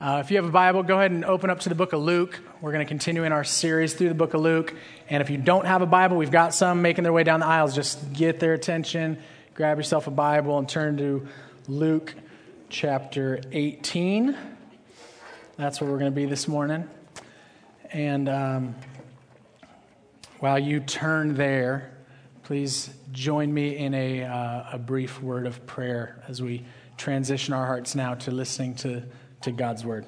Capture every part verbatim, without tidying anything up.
Uh, if you have a Bible, go ahead and open up to the book of Luke. We're going to continue in our series through the book of Luke. And if you don't have a Bible, we've got some making their way down the aisles. Just get their attention, grab yourself a Bible, and turn to Luke chapter eighteen. That's where we're going to be this morning. And um, while you turn there, please join me in a, uh, a brief word of prayer as we transition our hearts now to listening to, to God's word.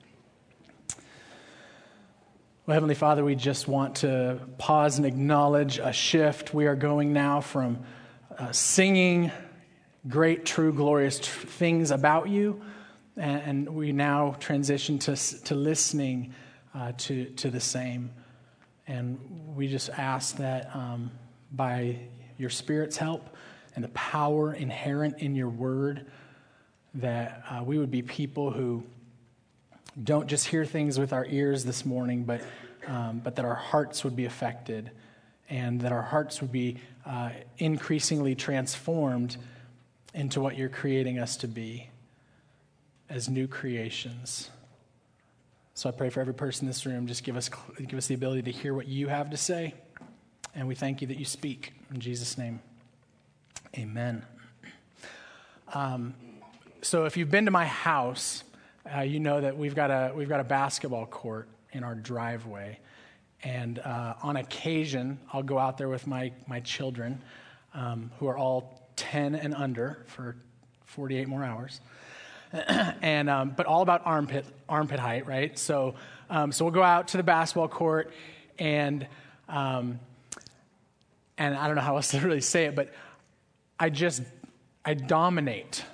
Well, Heavenly Father, we just want to pause and acknowledge a shift. We are going now from uh, singing great, true, glorious tr- things about you, and, and we now transition to to listening uh, to to the same. And we just ask that um, by your Spirit's help and the power inherent in your word, that uh, we would be people who don't just hear things with our ears this morning, but um, but that our hearts would be affected, and that our hearts would be uh, increasingly transformed into what you're creating us to be as new creations. So I pray for every person in this room, just give us give us the ability to hear what you have to say, and we thank you that you speak. In Jesus' name, amen. Um, so if you've been to my house, uh, you know that we've got a we've got a basketball court in our driveway, and uh, on occasion I'll go out there with my my children, um, who are all ten and under, for forty-eight more hours, and um, but all about armpit armpit height, right? So um, so we'll go out to the basketball court, and um, and I don't know how else to really say it, but I just I dominate.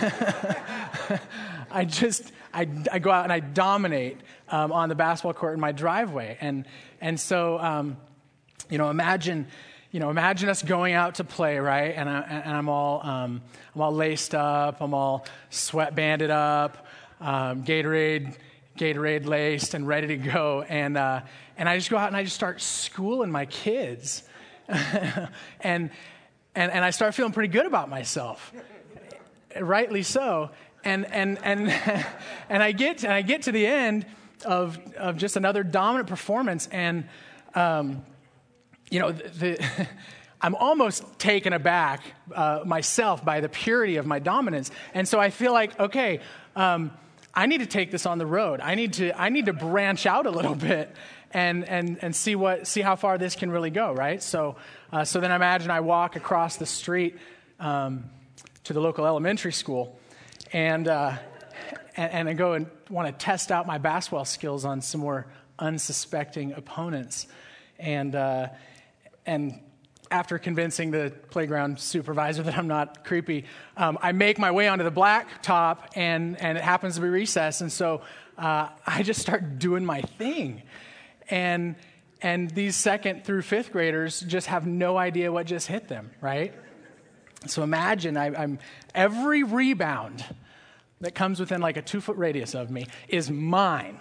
I just I, I go out and I dominate um, on the basketball court in my driveway, and and so um, you know imagine. You know, imagine us going out to play, right? And, I, and I'm all, um, I'm all laced up, I'm all sweat banded up, um, Gatorade, Gatorade laced, and ready to go. And uh, and I just go out and I just start schooling my kids, and and and I start feeling pretty good about myself, rightly so. And and and and I get and I get to the end of of just another dominant performance, and. Um, You know, the, the, I'm almost taken aback uh, myself by the purity of my dominance, and so I feel like, okay, um, I need to take this on the road. I need to, I need to branch out a little bit and and and see what, see how far this can really go, right? So, uh, so then imagine I walk across the street um, to the local elementary school, and uh, and, and I go and want to test out my basketball skills on some more unsuspecting opponents, and. Uh, And after convincing the playground supervisor that I'm not creepy, um, I make my way onto the blacktop, and, and it happens to be recess. And so uh, I just start doing my thing. And and these second through fifth graders just have no idea what just hit them, right? So imagine I, I'm every rebound that comes within like a two-foot radius of me is mine.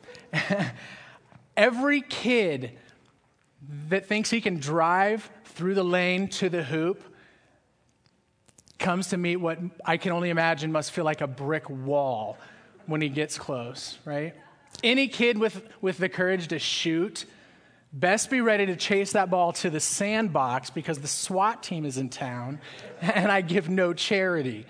Every kid that thinks he can drive through the lane to the hoop comes to meet what I can only imagine must feel like a brick wall when he gets close, right? Any kid with, with the courage to shoot best be ready to chase that ball to the sandbox, because the SWAT team is in town and I give no charity.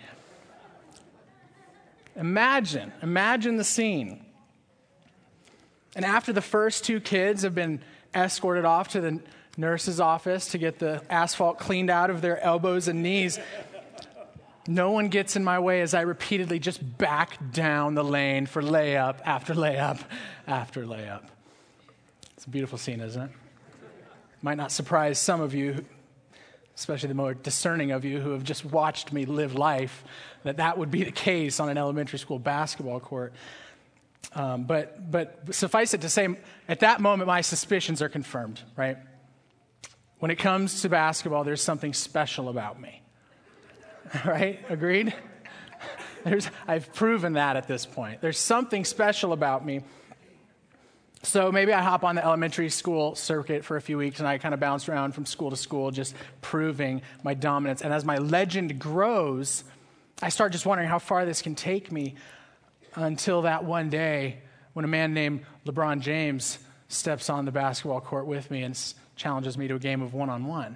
Imagine, imagine the scene. And after the first two kids have been escorted off to the nurse's office to get the asphalt cleaned out of their elbows and knees, no one gets in my way as I repeatedly just back down the lane for layup after layup after layup. It's a beautiful scene, isn't it? Might not surprise some of you, especially the more discerning of you who have just watched me live life, that that would be the case on an elementary school basketball court. Um, but but suffice it to say, at that moment, my suspicions are confirmed, right? When it comes to basketball, there's something special about me, right? Agreed? There's, I've proven that at this point. There's something special about me. So maybe I hop on the elementary school circuit for a few weeks, and I kind of bounce around from school to school, just proving my dominance. And as my legend grows, I start just wondering how far this can take me. until that one day when a man named LeBron James steps on the basketball court with me and s- challenges me to a game of one-on-one.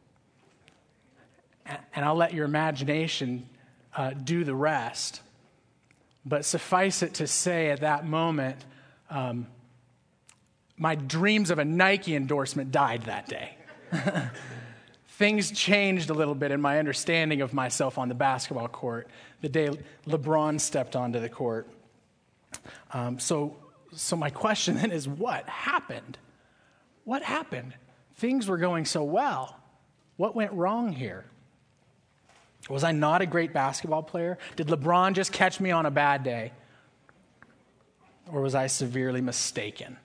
A- and I'll let your imagination uh, do the rest. But suffice it to say, at that moment, um, my dreams of a Nike endorsement died that day. Things changed a little bit in my understanding of myself on the basketball court the day LeBron stepped onto the court. Um, so, so my question then is, what happened? What happened? Things were going so well. What went wrong here? Was I not a great basketball player? Did LeBron just catch me on a bad day? Or was I severely mistaken?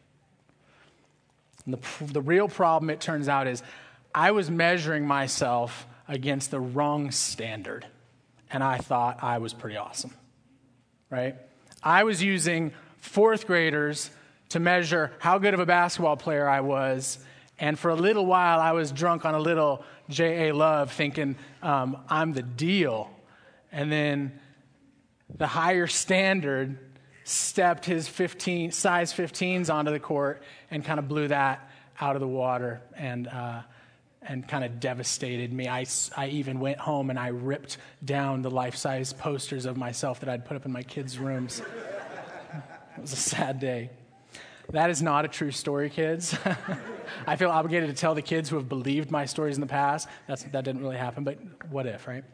And the, the real problem, it turns out, is I was measuring myself against the wrong standard, and I thought I was pretty awesome, right? I was using fourth graders to measure how good of a basketball player I was, and for a little while I was drunk on a little J A. Love thinking um, I'm the deal. And then the higher standard stepped his fifteen, size fifteens onto the court and kind of blew that out of the water and uh, and kind of devastated me. I, I even went home and I ripped down the life-size posters of myself that I'd put up in my kids' rooms. It was a sad day. That is not a true story, kids. I feel obligated to tell the kids who have believed my stories in the past. That's, that didn't really happen, but what if, right?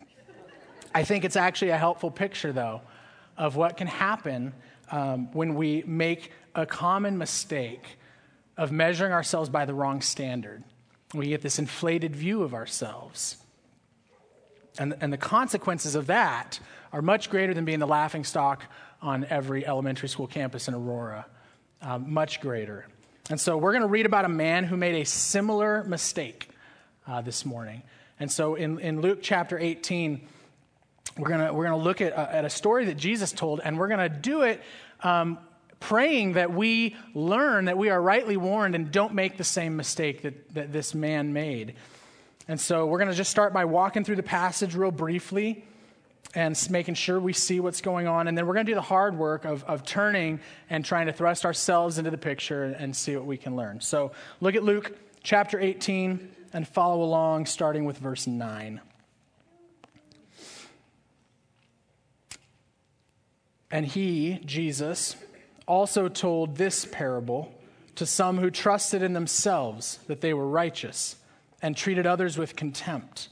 I think it's actually a helpful picture, though, of what can happen um, when we make a common mistake of measuring ourselves by the wrong standard. We get this inflated view of ourselves. And, and the consequences of that are much greater than being the laughingstock on every elementary school campus in Aurora. Um, much greater. And so we're going to read about a man who made a similar mistake uh, this morning. And so in, in Luke chapter eighteen, we're going to we're going to look at, uh, at a story that Jesus told, and we're going to do it um, praying that we learn that we are rightly warned and don't make the same mistake that, that this man made. And so we're going to just start by walking through the passage real briefly and making sure we see what's going on. And then we're going to do the hard work of, of turning and trying to thrust ourselves into the picture and see what we can learn. So look at Luke chapter eighteen and follow along, starting with verse nine. And he, Jesus, also told this parable to some who trusted in themselves that they were righteous and treated others with contempt.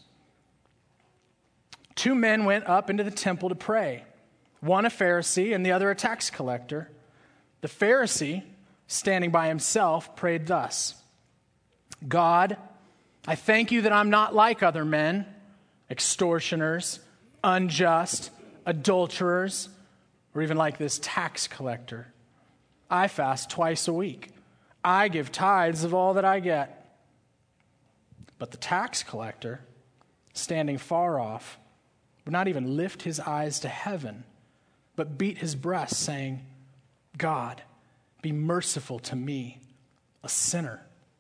Two men went up into the temple to pray, one a Pharisee and the other a tax collector. The Pharisee, standing by himself, prayed thus: God, I thank you that I'm not like other men, extortioners, unjust, adulterers, or even like this tax collector. I fast twice a week. I give tithes of all that I get. But the tax collector, standing far off, would not even lift his eyes to heaven, but beat his breast, saying, God, be merciful to me, a sinner.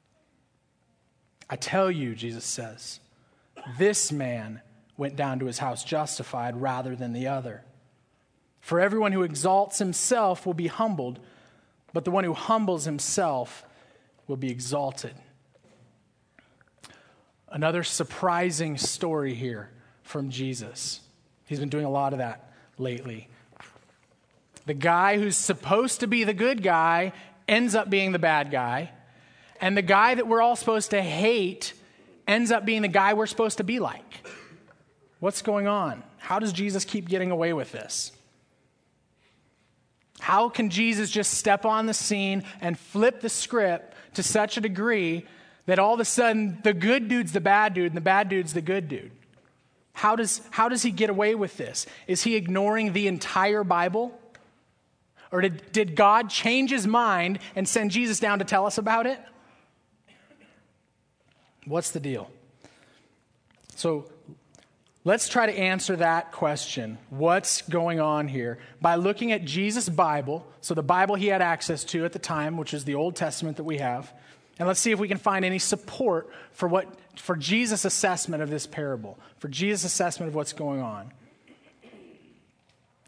I tell you, Jesus says, this man went down to his house justified rather than the other. For everyone who exalts himself will be humbled, but the one who humbles himself will be exalted. Another surprising story here from Jesus. He's been doing a lot of that lately. The guy who's supposed to be the good guy ends up being the bad guy. And the guy that we're all supposed to hate ends up being the guy we're supposed to be like. What's going on? How does Jesus keep getting away with this? How can Jesus just step on the scene and flip the script to such a degree that all of a sudden the good dude's the bad dude and the bad dude's the good dude? How does, how does he get away with this? Is he ignoring the entire Bible? Or did, did God change his mind and send Jesus down to tell us about it? What's the deal? So let's try to answer that question. What's going on here? By looking at Jesus' Bible, so the Bible he had access to at the time, which is the Old Testament that we have. And let's see if we can find any support for what for Jesus' assessment of this parable, for Jesus' assessment of what's going on.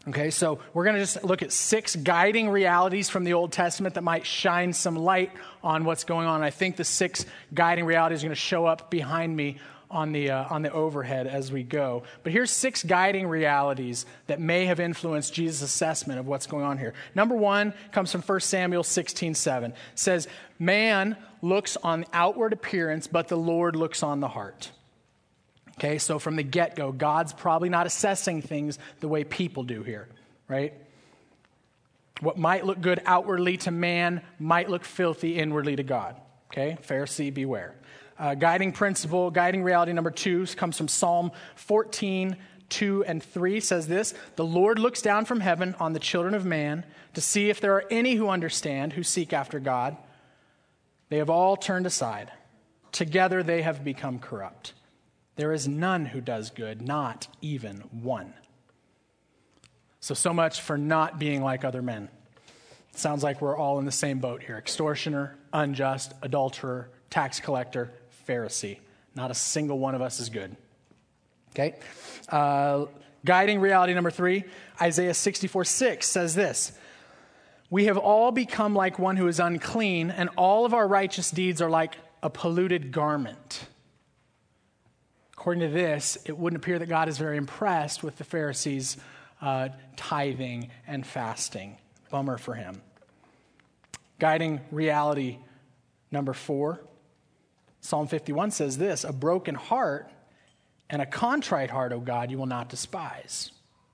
Okay, so we're going to just look at six guiding realities from the Old Testament that might shine some light on what's going on. I think the six guiding realities are going to show up behind me on the uh, on the overhead as we go. But here's six guiding realities that may have influenced Jesus' assessment of what's going on here. Number one comes from First Samuel sixteen seven. It says, "Man looks on outward appearance, but the Lord looks on the heart." Okay, so from the get-go, God's probably not assessing things the way people do here, right? What might look good outwardly to man might look filthy inwardly to God. Okay, Pharisee, beware. Uh, guiding principle, guiding reality number two comes from Psalm fourteen, two and three, says this: "The Lord looks down from heaven on the children of man to see if there are any who understand, who seek after God. They have all turned aside. Together they have become corrupt. There is none who does good, not even one." So, so much for not being like other men. Sounds like we're all in the same boat here. Extortioner, unjust, adulterer, tax collector, Pharisee. Not a single one of us is good. Okay? Uh, guiding reality number three, Isaiah sixty-four six says this: "We have all become like one who is unclean, and all of our righteous deeds are like a polluted garment." According to this, it wouldn't appear that God is very impressed with the Pharisees' uh, tithing and fasting. Bummer for him. Guiding reality number four, Psalm fifty-one says this: "A broken heart and a contrite heart, O God, you will not despise."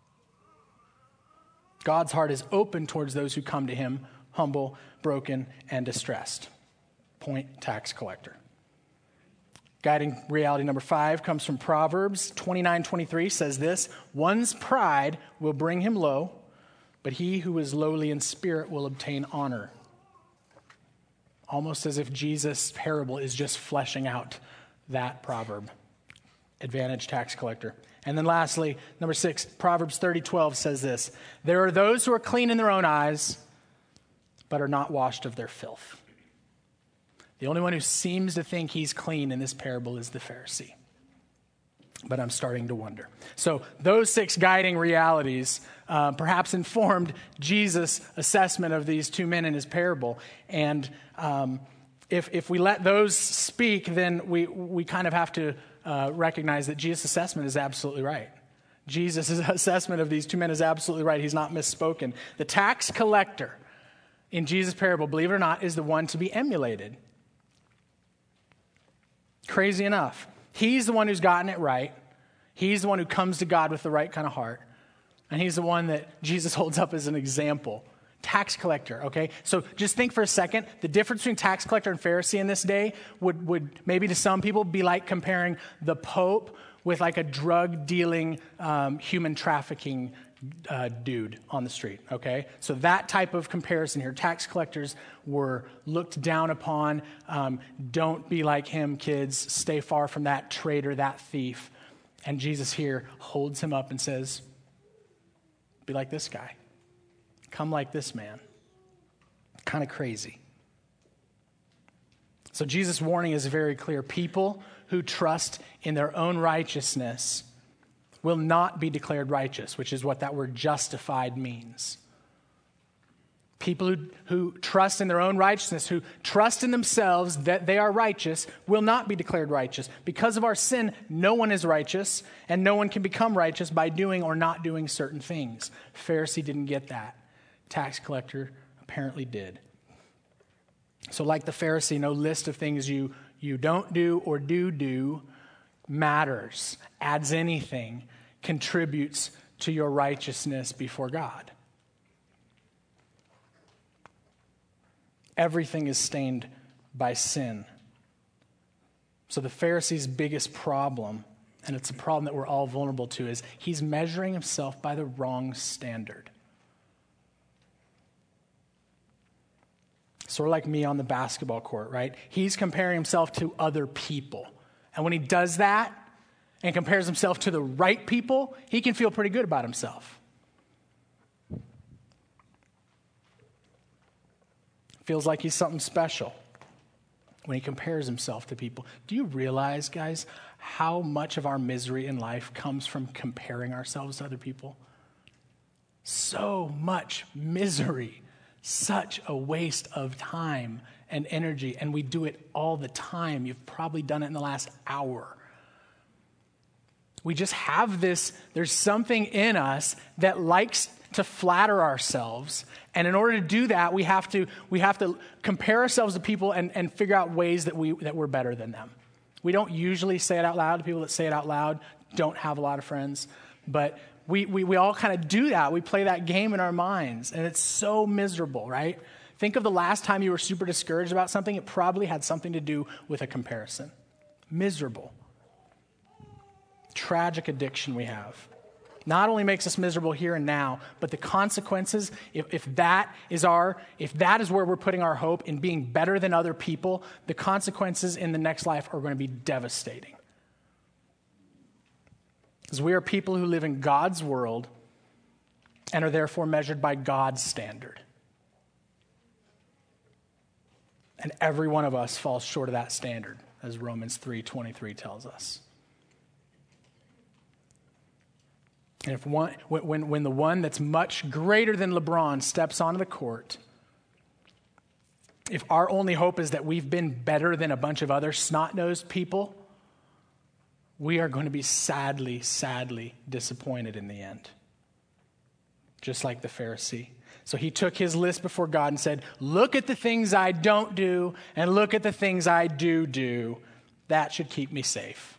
God's heart is open towards those who come to him, humble, broken, and distressed. Point, tax collector. Guiding reality number five comes from Proverbs twenty-nine twenty-three, says this: "One's pride will bring him low, but he who is lowly in spirit will obtain honor." Almost as if Jesus' parable is just fleshing out that proverb. Advantage tax collector. And then lastly, number six, Proverbs thirty twelve says this: "There are those who are clean in their own eyes, but are not washed of their filth." The only one who seems to think he's clean in this parable is the Pharisee. But I'm starting to wonder. So those six guiding realities uh, perhaps informed Jesus' assessment of these two men in his parable. And um, if if we let those speak, then we, we kind of have to uh, recognize that Jesus' assessment is absolutely right. Jesus' assessment of these two men is absolutely right. He's not misspoken. The tax collector in Jesus' parable, believe it or not, is the one to be emulated. Crazy enough. He's the one who's gotten it right. He's the one who comes to God with the right kind of heart. And he's the one that Jesus holds up as an example. Tax collector, okay? So just think for a second. The difference between tax collector and Pharisee in this day would, would maybe to some people be like comparing the Pope with like a drug-dealing, um, human trafficking uh, dude on the street, okay? So that type of comparison here. Tax collectors were looked down upon. Um, don't be like him, kids. Stay far from that traitor, that thief. And Jesus here holds him up and says, be like this guy. Come like this man. Kind of crazy. So Jesus' warning is very clear. People who trust in their own righteousness will not be declared righteous, which is what that word justified means. People who, who trust in their own righteousness, who trust in themselves that they are righteous, will not be declared righteous. Because of our sin, no one is righteous, and no one can become righteous by doing or not doing certain things. Pharisee didn't get that. Tax collector apparently did. So like the Pharisee, no list of things you, you don't do or do do matters, adds anything, contributes to your righteousness before God. Everything is stained by sin. So the Pharisee's biggest problem, and it's a problem that we're all vulnerable to, is he's measuring himself by the wrong standard. Sort of like me on the basketball court, right? He's comparing himself to other people. And when he does that and compares himself to the right people, he can feel pretty good about himself. Feels like he's something special when he compares himself to people. Do you realize, guys, how much of our misery in life comes from comparing ourselves to other people? So much misery, such a waste of time and energy, and we do it all the time. You've probably done it in the last hour. We just have this, there's something in us that likes to flatter ourselves. And in order to do that, we have to we have to compare ourselves to people and, and figure out ways that we that we're better than them. We don't usually say it out loud. The people that say it out loud don't have a lot of friends. But we we, we all kind of do that. We play that game in our minds. And it's so miserable, right? Think of the last time you were super discouraged about something. It probably had something to do with a comparison. Miserable. Tragic addiction we have. Not only makes us miserable here and now, but the consequences, if, if that is our, if that is where we're putting our hope in being better than other people, the consequences in the next life are going to be devastating. Because we are people who live in God's world and are therefore measured by God's standard. And every one of us falls short of that standard, as Romans three twenty-three tells us. And if one, when, when the one that's much greater than LeBron steps onto the court, if our only hope is that we've been better than a bunch of other snot-nosed people, we are going to be sadly, sadly disappointed in the end. Just like the Pharisee. So he took his list before God and said, look at the things I don't do and look at the things I do do. That should keep me safe.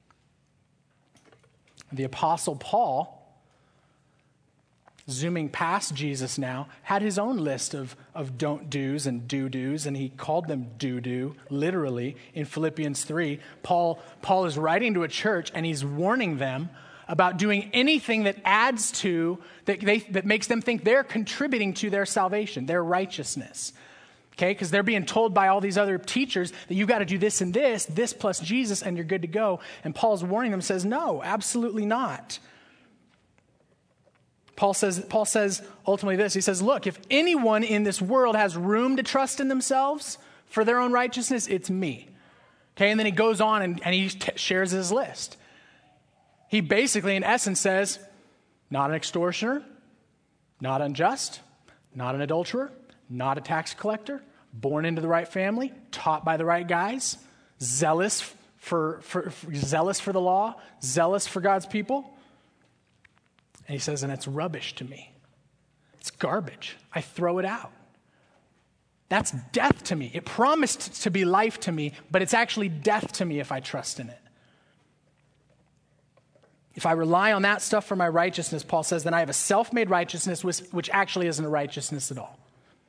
The Apostle Paul, zooming past Jesus now, had his own list of, of don't-dos and do-dos, and he called them do-do, literally, in Philippians three. Paul, Paul is writing to a church, and he's warning them about doing anything that adds to, that, they, that makes them think they're contributing to their salvation, their righteousness. Okay, because they're being told by all these other teachers that you got to do this and this, this plus Jesus, and you're good to go. And Paul's warning them, says, no, absolutely not. Paul says, Paul says ultimately this. He says, look, if anyone in this world has room to trust in themselves for their own righteousness, it's me. Okay, and then he goes on and, and he t- shares his list. He basically, in essence, says, not an extortioner, not unjust, not an adulterer, not a tax collector, born into the right family, taught by the right guys, zealous for, for, for zealous for the law, zealous for God's people. And he says, and it's rubbish to me. It's garbage. I throw it out. That's death to me. It promised to be life to me, but it's actually death to me if I trust in it. If I rely on that stuff for my righteousness, Paul says, then I have a self-made righteousness which, which actually isn't a righteousness at all.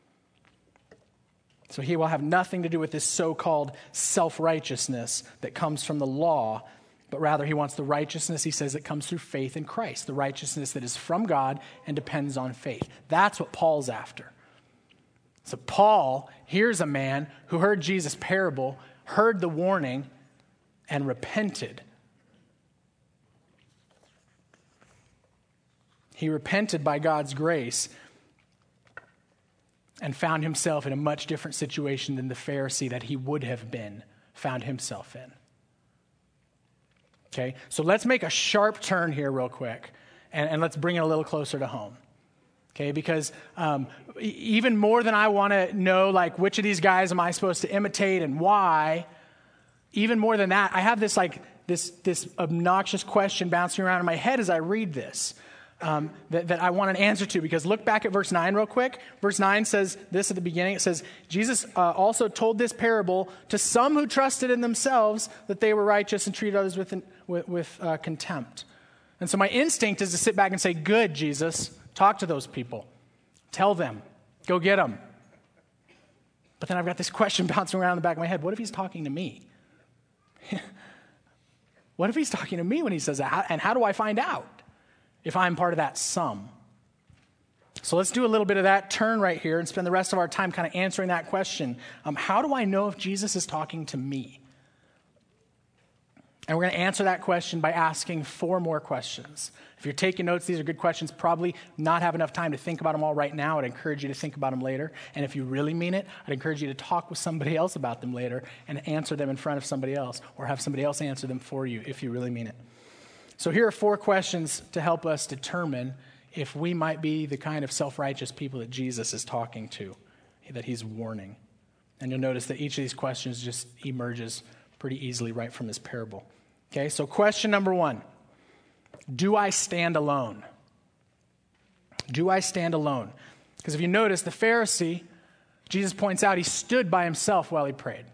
So he will have nothing to do with this so-called self-righteousness that comes from the law, but rather he wants the righteousness, he says, that comes through faith in Christ, the righteousness that is from God and depends on faith. That's what Paul's after. So Paul here's a man who heard Jesus' parable, heard the warning, and repented. He repented by God's grace and found himself in a much different situation than the Pharisee that he would have been found himself in. Okay, so let's make a sharp turn here real quick, and, and let's bring it a little closer to home. Okay, because um, even more than I want to know, like, which of these guys am I supposed to imitate and why, even more than that, I have this, like, this, this obnoxious question bouncing around in my head as I read this. Um, that, that I want an answer to, because look back at verse nine real quick. Verse nine says this at the beginning. It says, Jesus uh, also told this parable to some who trusted in themselves that they were righteous and treated others with, with, with uh, contempt. And so my instinct is to sit back and say, good, Jesus, talk to those people. Tell them. Go get them. But then I've got this question bouncing around in the back of my head. What if he's talking to me? What if he's talking to me when he says that? And how do I find out if I'm part of that sum? So let's do a little bit of that turn right here and spend the rest of our time kind of answering that question. Um, how do I know if Jesus is talking to me? And we're going to answer that question by asking four more questions. If you're taking notes, these are good questions. Probably not have enough time to think about them all right now. I'd encourage you to think about them later. And if you really mean it, I'd encourage you to talk with somebody else about them later and answer them in front of somebody else, or have somebody else answer them for you if you really mean it. So here are four questions to help us determine if we might be the kind of self-righteous people that Jesus is talking to, that he's warning. And you'll notice that each of these questions just emerges pretty easily right from this parable. Okay, so question number one, do I stand alone? Do I stand alone? Because if you notice, the Pharisee, Jesus points out, he stood by himself while he prayed.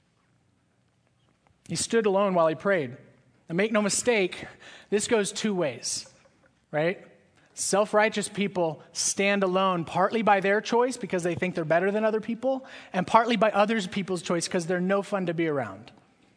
He stood alone while he prayed. And make no mistake, this goes two ways, right? Self-righteous people stand alone partly by their choice because they think they're better than other people, and partly by other people's choice because they're no fun to be around.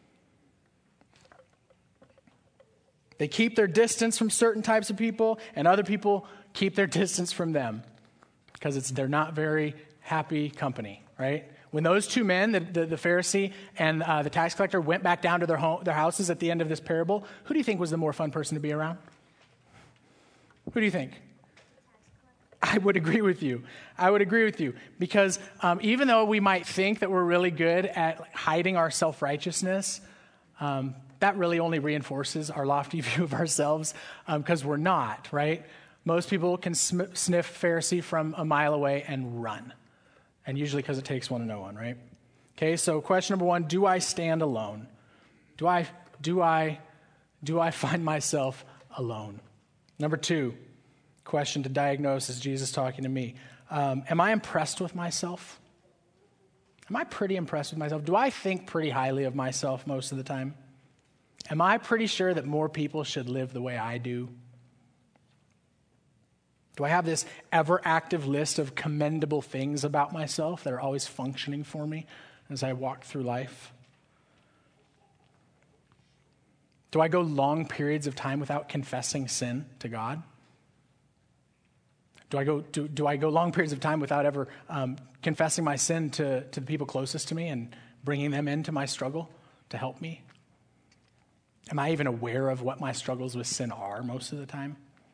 They keep their distance from certain types of people, and other people keep their distance from them because it's they're not very happy company, right? When those two men, the, the, the Pharisee and uh, the tax collector, went back down to their home, their houses at the end of this parable, who do you think was the more fun person to be around? Who do you think? I would agree with you. I would agree with you because um, even though we might think that we're really good at hiding our self-righteousness, um, that really only reinforces our lofty view of ourselves because um, we're not, right? Most people can sm- sniff Pharisee from a mile away and run. And usually because it takes one to know one, right? Okay, so question number one, do I stand alone? Do I, do I, do I find myself alone? Number two, question to diagnose, is Jesus talking to me? Um, am I impressed with myself? Am I pretty impressed with myself? Do I think pretty highly of myself most of the time? Am I pretty sure that more people should live the way I do? Do I have this ever-active list of commendable things about myself that are always functioning for me as I walk through life? Do I go long periods of time without confessing sin to God? Do I go do, do I go long periods of time without ever um, confessing my sin to, to the people closest to me and bringing them into my struggle to help me? Am I even aware of what my struggles with sin are most of the time?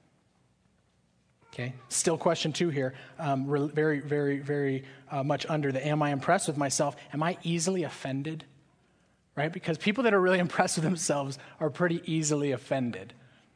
Okay, still question two here, um, re- very, very, very uh, much under the am I impressed with myself? Am I easily offended? Right? Because people that are really impressed with themselves are pretty easily offended.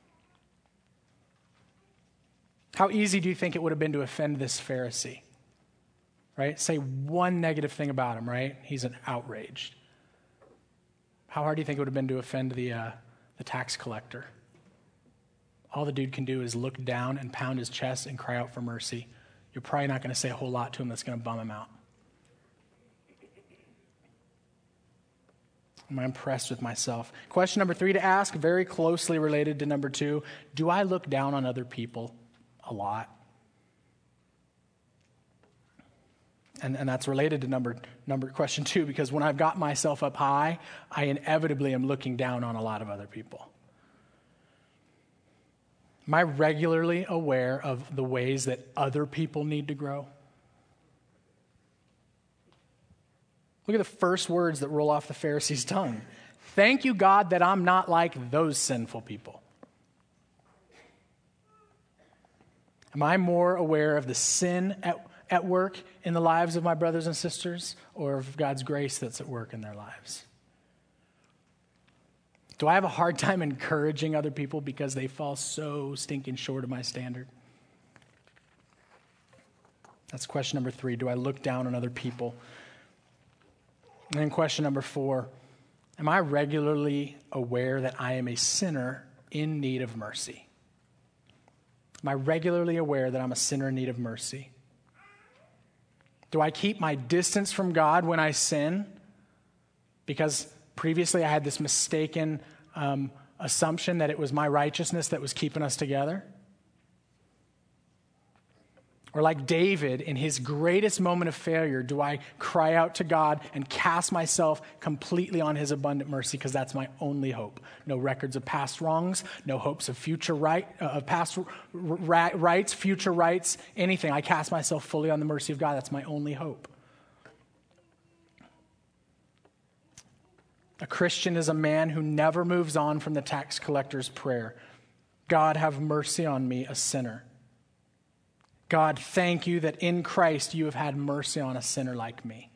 How easy do you think it would have been to offend this Pharisee? Right? Say one negative thing about him, right? He's an outraged. How hard do you think it would have been to offend the uh, the tax collector? All the dude can do is look down and pound his chest and cry out for mercy. You're probably not going to say a whole lot to him that's going to bum him out. Am I impressed with myself? Question number three to ask, very closely related to number two. Do I look down on other people a lot? And, and that's related to number number question two, because when I've got myself up high, I inevitably am looking down on a lot of other people. Am I regularly aware of the ways that other people need to grow? Look at the first words that roll off the Pharisee's tongue. Thank you, God, that I'm not like those sinful people. Am I more aware of the sin at, at work in the lives of my brothers and sisters, or of God's grace that's at work in their lives? Do I have a hard time encouraging other people because they fall so stinking short of my standard? That's question number three. Do I look down on other people? And then question number four, am I regularly aware that I am a sinner in need of mercy? Am I regularly aware that I'm a sinner in need of mercy? Do I keep my distance from God when I sin? Because previously I had this mistaken um, assumption that it was my righteousness that was keeping us together. Or like David, in his greatest moment of failure, do I cry out to God and cast myself completely on his abundant mercy because that's my only hope. No records of past wrongs, no hopes of future right, uh, of past r- r- rights, future rights, anything. I cast myself fully on the mercy of God. That's my only hope. A Christian is a man who never moves on from the tax collector's prayer. God, have mercy on me, a sinner. God, thank you that in Christ you have had mercy on a sinner like me.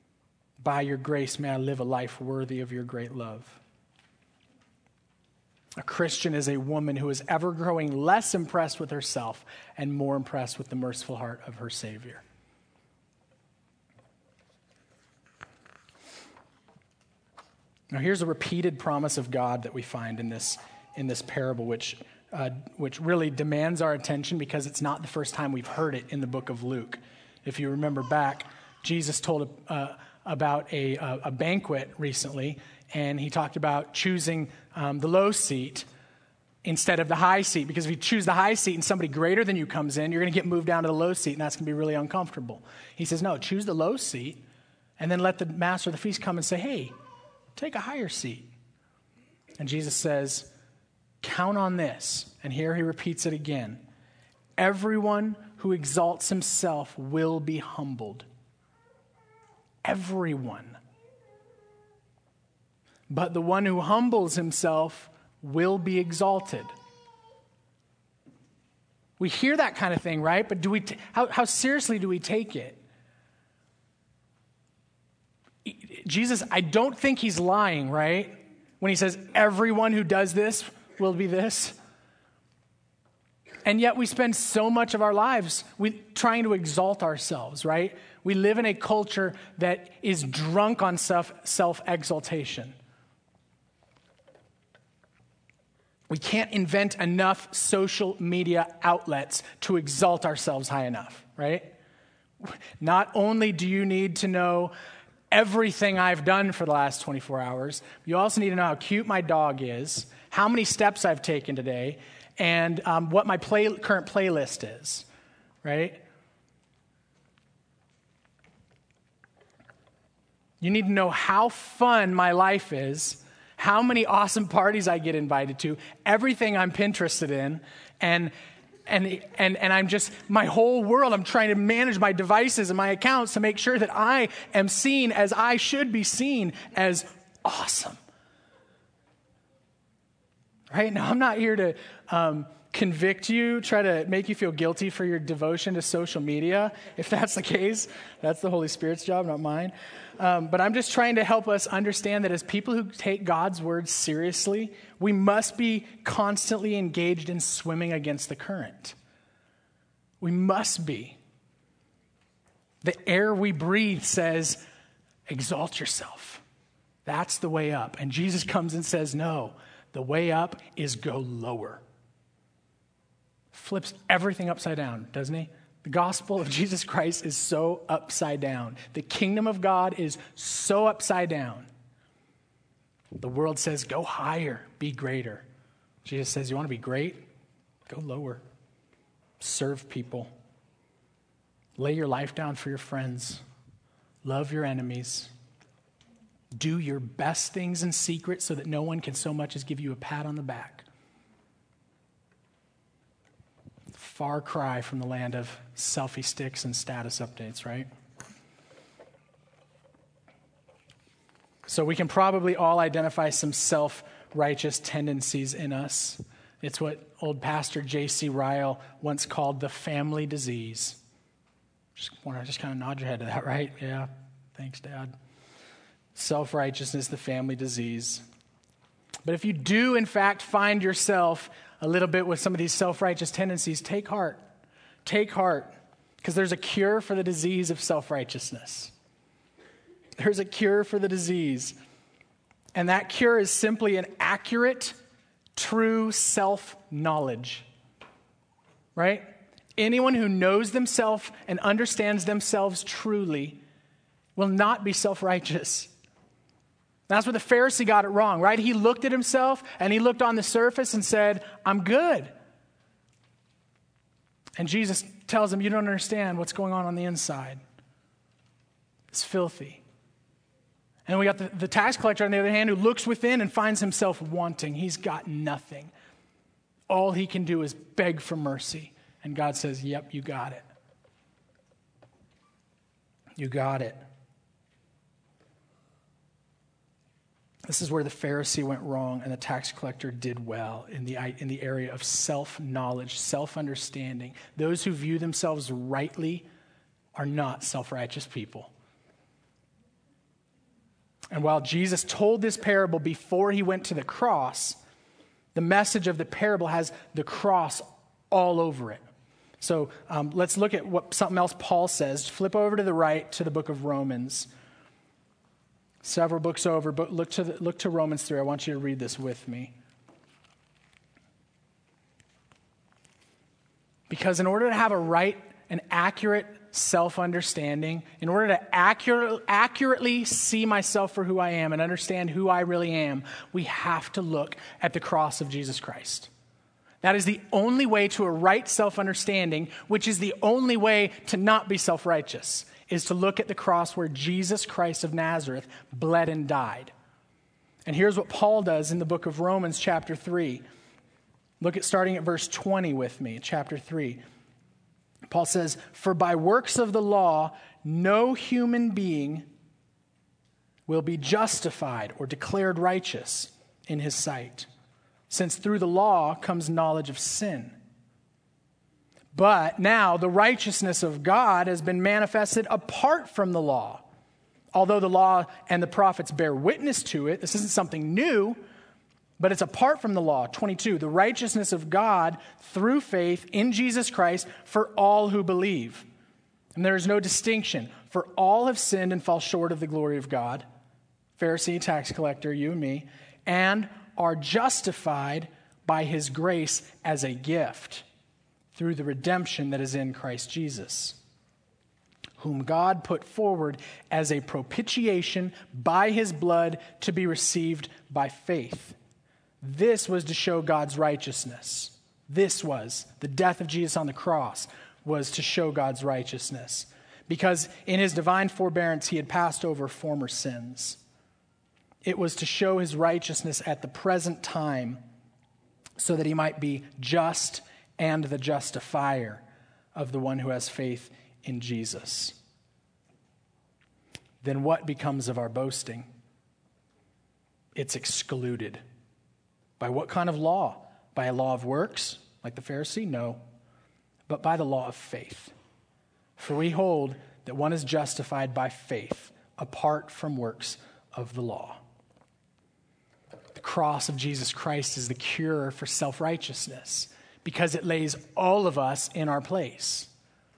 By your grace, may I live a life worthy of your great love. A Christian is a woman who is ever growing less impressed with herself and more impressed with the merciful heart of her Savior. Now, here's a repeated promise of God that we find in this in this parable, which uh, which really demands our attention because it's not the first time we've heard it in the book of Luke. If you remember back, Jesus told uh, about a, a banquet recently, and he talked about choosing um, the low seat instead of the high seat, because if you choose the high seat and somebody greater than you comes in, you're going to get moved down to the low seat, and that's going to be really uncomfortable. He says, no, choose the low seat, and then let the master of the feast come and say, hey, take a higher seat. And Jesus says, count on this. And here he repeats it again. Everyone who exalts himself will be humbled. Everyone. But the one who humbles himself will be exalted. We hear that kind of thing, right? But do we? T- how, how seriously do we take it? Jesus, I don't think he's lying, right? When he says, everyone who does this will be this. And yet we spend so much of our lives we, trying to exalt ourselves, right? We live in a culture that is drunk on self, self-exaltation. We can't invent enough social media outlets to exalt ourselves high enough, right? Not only do you need to know everything I've done for the last twenty-four hours, you also need to know how cute my dog is, how many steps I've taken today, and um, what my play, current playlist is, right? You need to know how fun my life is, how many awesome parties I get invited to, everything I'm Pinterested in, and and and and I'm just, my whole world, I'm trying to manage my devices and my accounts to make sure that I am seen as I should be seen, as awesome. Right? Now, I'm not here to um, convict you, try to make you feel guilty for your devotion to social media. If that's the case, that's the Holy Spirit's job, not mine. Um, but I'm just trying to help us understand that as people who take God's word seriously, we must be constantly engaged in swimming against the current. We must be. The air we breathe says, exalt yourself. That's the way up. And Jesus comes and says, no, the way up is go lower. Flips everything upside down, doesn't he? The gospel of Jesus Christ is so upside down. The kingdom of God is so upside down. The world says, go higher, be greater. Jesus says, you want to be great? Go lower. Serve people. Lay your life down for your friends. Love your enemies. Do your best things in secret so that no one can so much as give you a pat on the back. Far cry from the land of selfie sticks and status updates, right? So we can probably all identify some self-righteous tendencies in us. It's what old pastor J C Ryle once called the family disease. Just want to just kind of nod your head to that, right? Yeah, thanks, Dad. Self-righteousness, the family disease. But if you do, in fact, find yourself a little bit with some of these self-righteous tendencies, take heart. Take heart, because there's a cure for the disease of self-righteousness. There's a cure for the disease. And that cure is simply an accurate, true self-knowledge. Right? Anyone who knows themselves and understands themselves truly will not be self-righteous. That's where the Pharisee got it wrong, right? He looked at himself and he looked on the surface and said, I'm good. And Jesus tells him, you don't understand what's going on on the inside. It's filthy. And we got the, the tax collector, on the other hand, who looks within and finds himself wanting. He's got nothing. All he can do is beg for mercy. And God says, yep, you got it. You got it. This is where the Pharisee went wrong and the tax collector did well in the, in the area of self-knowledge, self-understanding. Those who view themselves rightly are not self-righteous people. And while Jesus told this parable before he went to the cross, The message of the parable has the cross all over it. So um, let's look at what something else Paul says. Flip over to the right to the book of Romans. Several books over, but look to the, look to Romans three. I want you to read this with me. Because in order to have a right and accurate self-understanding, in order to accurate, accurately see myself for who I am and understand who I really am, we have to look at the cross of Jesus Christ. That is the only way to a right self-understanding, which is the only way to not be self-righteous, is to look at the cross where Jesus Christ of Nazareth bled and died. And here's what Paul does in the book of Romans chapter three. Look at starting at verse twenty with me, chapter three. Paul says, "For by works of the law, no human being will be justified or declared righteous in his sight, since through the law comes knowledge of sin. But now the righteousness of God has been manifested apart from the law. Although the law and the prophets bear witness to it," this isn't something new, but it's apart from the law. twenty-two, "The righteousness of God through faith in Jesus Christ for all who believe. And there is no distinction, for all have sinned and fall short of the glory of God," Pharisee, tax collector, you and me, "and are justified by his grace as a gift through the redemption that is in Christ Jesus, whom God put forward as a propitiation by his blood to be received by faith. This was to show God's righteousness." This was, the death of Jesus on the cross was to show God's righteousness, because in his divine forbearance he had passed over former sins. It was to show his righteousness at the present time so that he might be just and the justifier of the one who has faith in Jesus. Then what becomes of our boasting? It's excluded. By what kind of law? By a law of works, like the Pharisee? No, but by the law of faith. For we hold that one is justified by faith apart from works of the law. The cross of Jesus Christ is the cure for self-righteousness because it lays all of us in our place.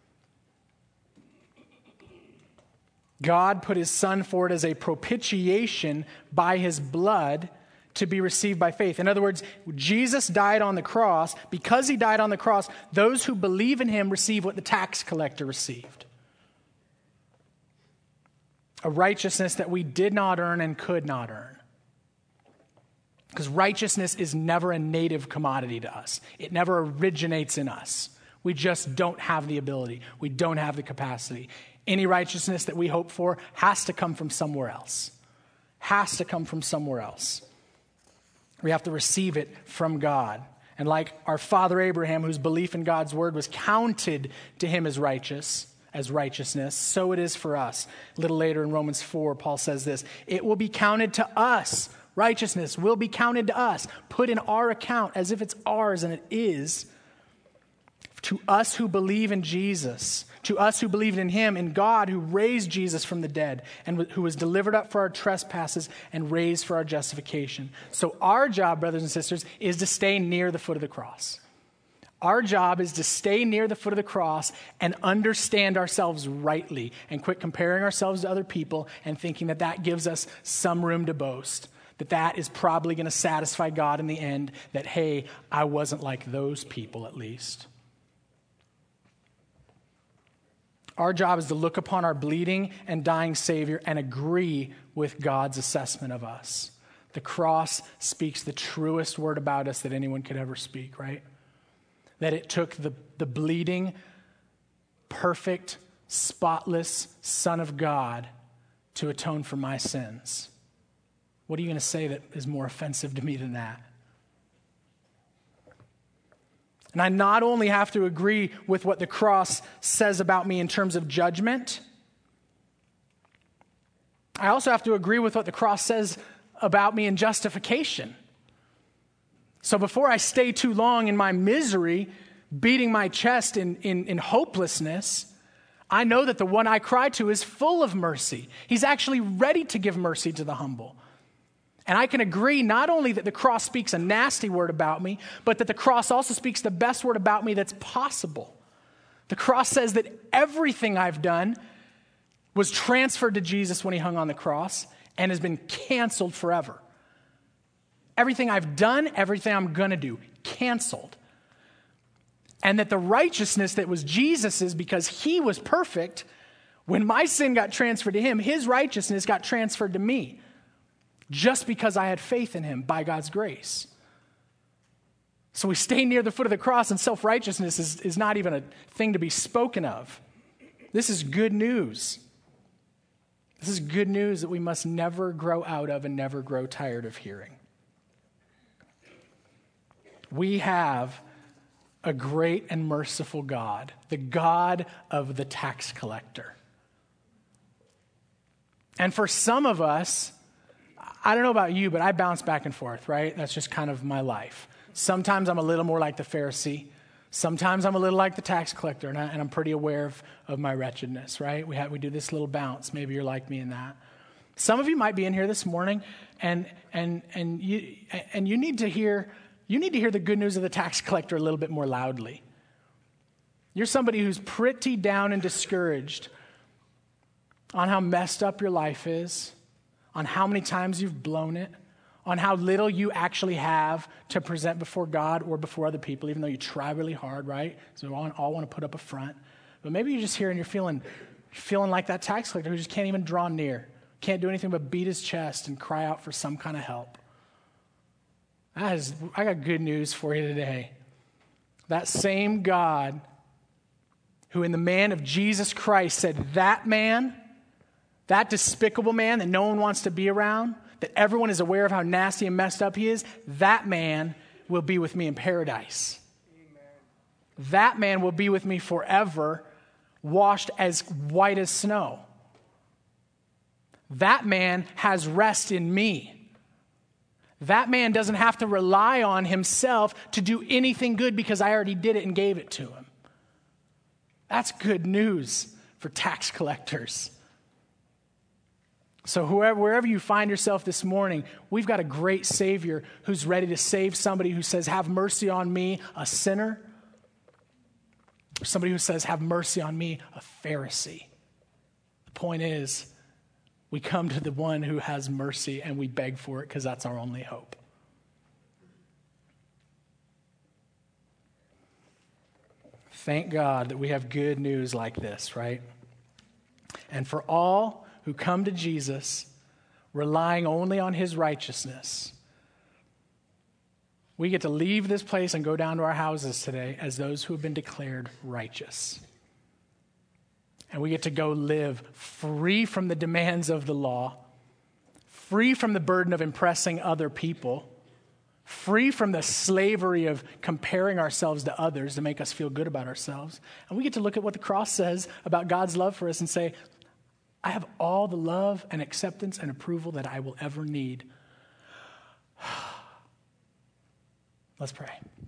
God put his son forward as a propitiation by his blood to be received by faith. In other words, Jesus died on the cross. Because he died on the cross, those who believe in him receive what the tax collector received. A righteousness that we did not earn and could not earn. Because righteousness is never a native commodity to us. It never originates in us. We just don't have the ability. We don't have the capacity. Any righteousness that we hope for has to come from somewhere else. Has to come from somewhere else. We have to receive it from God. And like our father Abraham, whose belief in God's word was counted to him as righteous, as righteousness, so it is for us. A little later in Romans four, Paul says this, "It will be counted to us." Righteousness will be counted to us, put in our account as if it's ours, and it is. To us who believe in Jesus, to us who believed in him, in God who raised Jesus from the dead and who was delivered up for our trespasses and raised for our justification. So our job, brothers and sisters, is to stay near the foot of the cross. Our job is to stay near the foot of the cross and understand ourselves rightly and quit comparing ourselves to other people and thinking that that gives us some room to boast. That that is probably going to satisfy God in the end, that, hey, I wasn't like those people at least. Our job is to look upon our bleeding and dying Savior and agree with God's assessment of us. The cross speaks the truest word about us that anyone could ever speak, right? That it took the, the bleeding, perfect, spotless Son of God to atone for my sins. What are you going to say that is more offensive to me than that? And I not only have to agree with what the cross says about me in terms of judgment, I also have to agree with what the cross says about me in justification. So before I stay too long in my misery, beating my chest in, in, in hopelessness, I know that the one I cry to is full of mercy. He's actually ready to give mercy to the humble. And I can agree not only that the cross speaks a nasty word about me, but that the cross also speaks the best word about me that's possible. The cross says that everything I've done was transferred to Jesus when he hung on the cross and has been canceled forever. Everything I've done, everything I'm going to do, canceled. And that the righteousness that was Jesus's because he was perfect, when my sin got transferred to him, his righteousness got transferred to me. Just because I had faith in him by God's grace. So we stay near the foot of the cross, and self-righteousness is, is not even a thing to be spoken of. This is good news. This is good news that we must never grow out of and never grow tired of hearing. We have a great and merciful God, the God of the tax collector. And for some of us, I don't know about you, but I bounce back and forth, right? That's just kind of my life. Sometimes I'm a little more like the Pharisee. Sometimes I'm a little like the tax collector, and, I, and I'm pretty aware of, of my wretchedness, right? We have, we do this little bounce. Maybe you're like me in that. Some of you might be in here this morning, and and and you and you need to hear you need to hear the good news of the tax collector a little bit more loudly. You're somebody who's pretty down and discouraged on how messed up your life is, on how many times you've blown it, on how little you actually have to present before God or before other people, even though you try really hard, right? So we all, all want to put up a front. But maybe you're just here and you're feeling, feeling like that tax collector who just can't even draw near, can't do anything but beat his chest and cry out for some kind of help. That is, I got good news for you today. That same God who in the man of Jesus Christ said, that man, that despicable man that no one wants to be around, that everyone is aware of how nasty and messed up he is, that man will be with me in paradise. Amen. That man will be with me forever, washed as white as snow. That man has rest in me. That man doesn't have to rely on himself to do anything good because I already did it and gave it to him. That's good news for tax collectors. So whoever, wherever you find yourself this morning, we've got a great Savior who's ready to save somebody who says, have mercy on me, a sinner. Or somebody who says, have mercy on me, a Pharisee. The point is, we come to the one who has mercy and we beg for it because that's our only hope. Thank God that we have good news like this, right? And for all who come to Jesus relying only on his righteousness, we get to leave this place and go down to our houses today as those who have been declared righteous. And we get to go live free from the demands of the law, free from the burden of impressing other people, free from the slavery of comparing ourselves to others to make us feel good about ourselves. And we get to look at what the cross says about God's love for us and say, I have all the love and acceptance and approval that I will ever need. Let's pray.